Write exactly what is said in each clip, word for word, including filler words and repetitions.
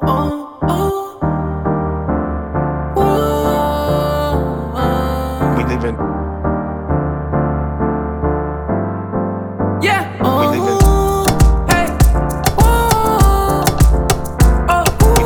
oh, oh. Whoa. We living. Yeah. We living. Oh, hey. Whoa. Oh,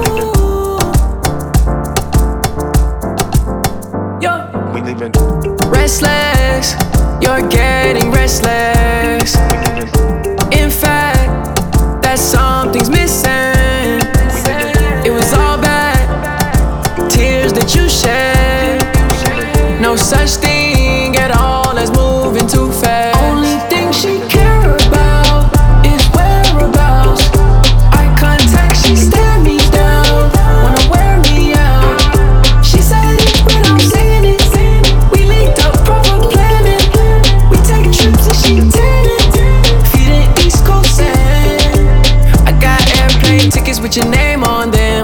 ooh. Yeah. We living. Restless, you're getting restless. We living. In fact, that something's missing. It was all bad, tears that you shed. No such thing at all as moving too fast. Only thing she care about is whereabouts. Eye contact, she stare me down, wanna wear me out. She said it when I'm saying it. We linked up, proper planning. We take trips and she did it. Feeding East Coast sand. I got airplane tickets with your name on them.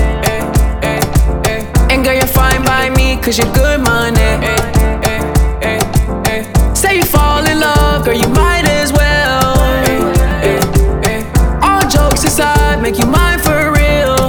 And girl, you're fine by me, cause you're good money. Say you fall in love, girl, you might as well. All jokes aside, make you mine for real.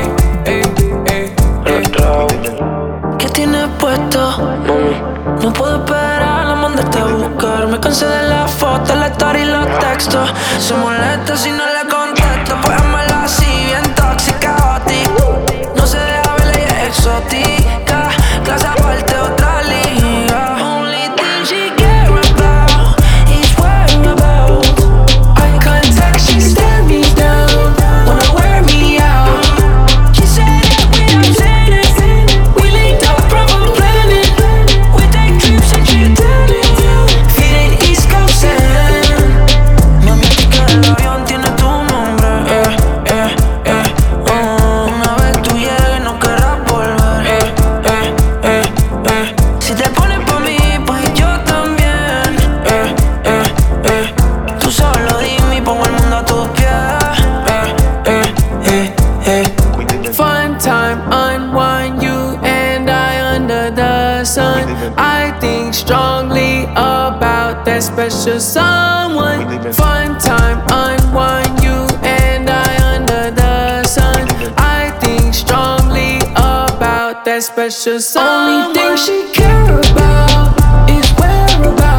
¿Qué tienes puesto, mami? No puedo esperar a mandarte a buscar. Me cansé de las fotos, la story y los textos. Se molesta si no le contesto, pues házmela así, bien tóxica, hoti. No se deja ver, ella es exótica. Clase aparte, otra liga. Only thing she care about is whereabouts. Eye contact, she stare me down, wanna wear me out. She said it when I'm saying it. We linked up, proper planning. We take trips and she did it. Feeding East Coast sand. Mami, el ticket del avión tiene tu nombre. Eh, eh, eh, oh. Una vez tú llegues no querrás volver. Eh, eh, eh, eh. Si te pones pa' mí, pues yo también. Eh, eh, eh. Tú solo dime y pongo el mundo a tus pies. Eh, eh, eh, eh. We living. Fun time, unwind, you and I under the sun. I think strongly about that special someone. Fun time, unwind, you and I under the sun. I think strongly about that special someone. Only thing she care about is whereabouts.